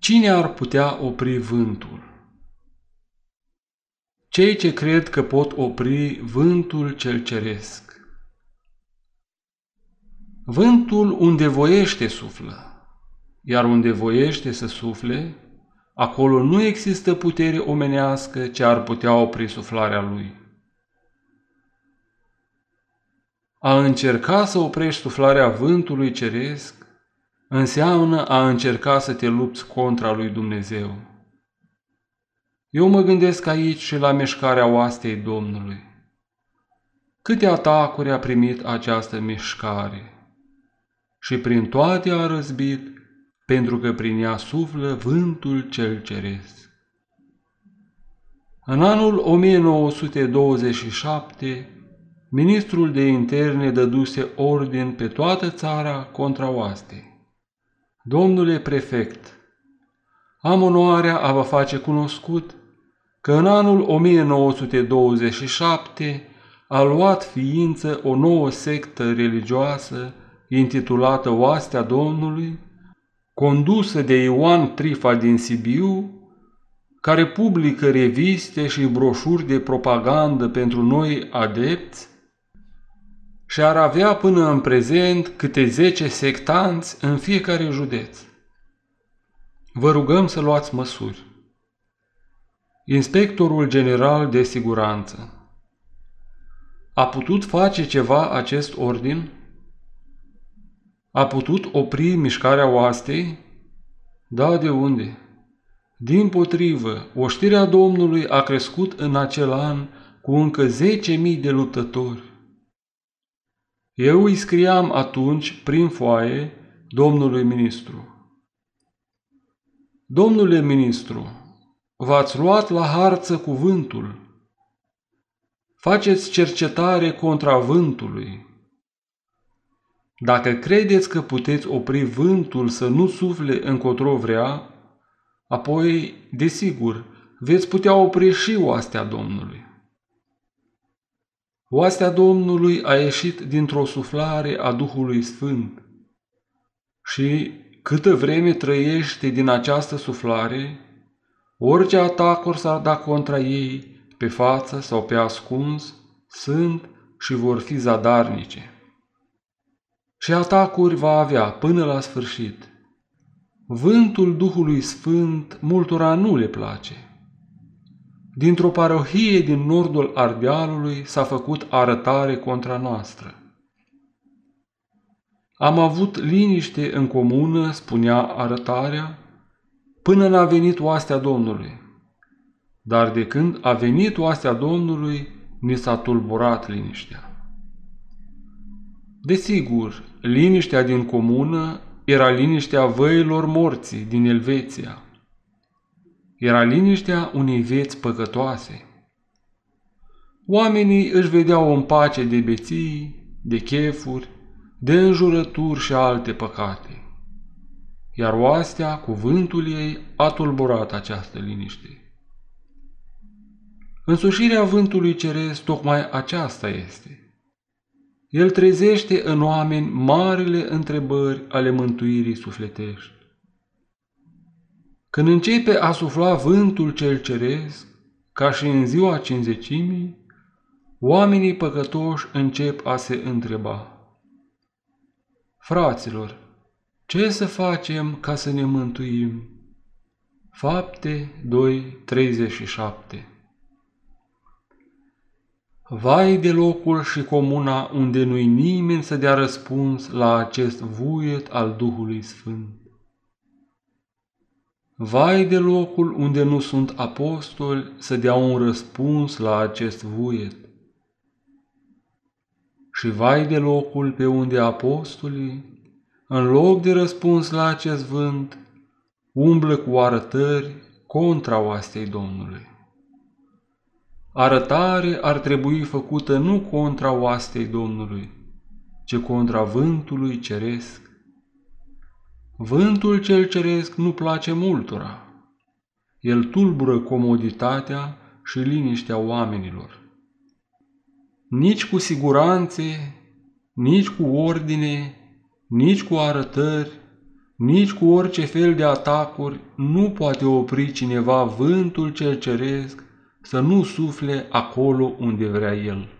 Cine ar putea opri vântul? Cei ce cred că pot opri vântul cel ceresc. Vântul unde voiește suflă, iar unde voiește să sufle, acolo nu există putere omenească ce ar putea opri suflarea lui. A încerca să oprești suflarea vântului ceresc înseamnă a încerca să te lupți contra lui Dumnezeu. Eu mă gândesc aici și la mișcarea oastei Domnului. Câte atacuri a primit această mișcare și prin toate a răzbit, pentru că prin ea suflă vântul cel ceresc. În anul 1927, ministrul de interne dăduse ordin pe toată țara contra oastei. Domnule prefect, am onoarea a vă face cunoscut că în anul 1927 a luat ființă o nouă sectă religioasă intitulată Oastea Domnului, condusă de Ioan Trifa din Sibiu, care publică reviste și broșuri de propagandă pentru noi adepți și ar avea până în prezent câte 10 sectanți în fiecare județ. Vă rugăm să luați măsuri. Inspectorul General de Siguranță. A putut face ceva acest ordin? A putut opri mișcarea oastei? Da, de unde? Dimpotrivă, oștirea Domnului a crescut în acel an cu încă 10.000 de luptători. Eu îi scriam atunci, prin foaie, domnului ministru. Domnule ministru, v-ați luat la harță cuvântul. Faceți cercetare contra vântului. Dacă credeți că puteți opri vântul să nu sufle încotro vrea, apoi, desigur, veți putea opri și oastea Domnului. Oastea Domnului a ieșit dintr-o suflare a Duhului Sfânt și, câtă vreme trăiește din această suflare, orice atacuri s-ar da contra ei, pe față sau pe ascuns, sunt și vor fi zadarnice. Și atacuri va avea până la sfârșit. Vântul Duhului Sfânt multora nu le place. Dintr-o parohie din nordul Ardealului s-a făcut arătare contra noastră. Am avut liniște în comună, spunea arătarea, până n-a venit oastea Domnului. Dar de când a venit oastea Domnului, ni s-a tulburat liniștea. Desigur, liniștea din comună era liniștea văilor morții din Elveția. Era liniștea unei vieți păcătoase. Oamenii își vedeau în pace de beții, de chefuri, de înjurături și alte păcate. Iar oastea, cuvântul ei, a tulburat această liniște. Însușirea vântului ceresc tocmai aceasta este. El trezește în oameni marile întrebări ale mântuirii sufletești. Când începe a sufla vântul cel ceresc, ca și în ziua Cincizecimii, oamenii păcătoși încep a se întreba: fraților, ce să facem ca să ne mântuim? Fapte 2:37. Vai de locul și comuna unde nu-i nimeni să dea răspuns la acest vuiet al Duhului Sfânt. Vai de locul unde nu sunt apostoli să dea un răspuns la acest vuiet. Și vai de locul pe unde apostolii, în loc de răspuns la acest vânt, umblă cu arătări contra oastei Domnului. Arătare ar trebui făcută nu contra oastei Domnului, ci contra vântului ceresc. Vântul cel ceresc nu place multora. El tulbură comoditatea și liniștea oamenilor. Nici cu siguranțe, nici cu ordine, nici cu arătări, Nici cu orice fel de atacuri nu poate opri cineva vântul cel ceresc să nu sufle acolo unde vrea el.